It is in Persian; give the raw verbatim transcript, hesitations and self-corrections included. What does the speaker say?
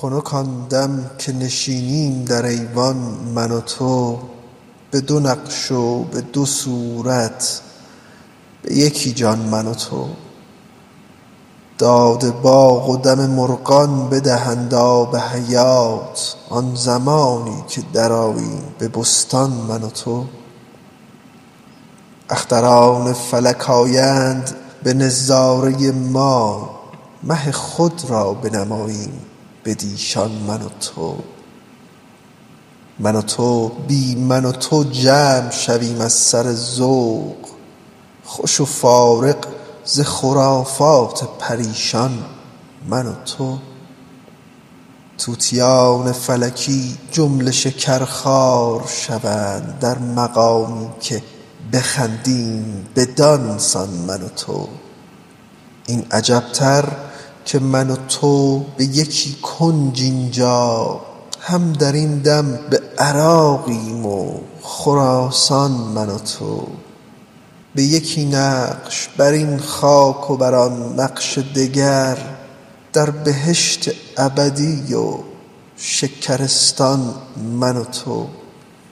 خنک آن دم که نشینیم در ایوان من و تو، به دو نقش و به دو صورت به یکی جان من و تو. داد باغ و دم مرغان بدهند آب حیات، آن زمانی که درآییم به بستان من و تو. اختران فلک آیند به نظاره ما، مه خود را بنماییم بدیشان من و تو. من و تو بی من و تو جمع شویم از سر ذوق، خوش و فارغ ز خرافات پریشان من و تو. طوطیان فلکی جمله شکرخوار شوند، در مقامی که بخندیم بدان سان من و تو. این عجبتر که من و تو به یکی کنج اینجا، هم در این دم به عراقیم و خراسان من و تو. به یکی نقش بر این خاک و بر آن نقش دگر، در بهشت ابدی و شکرستان من و تو.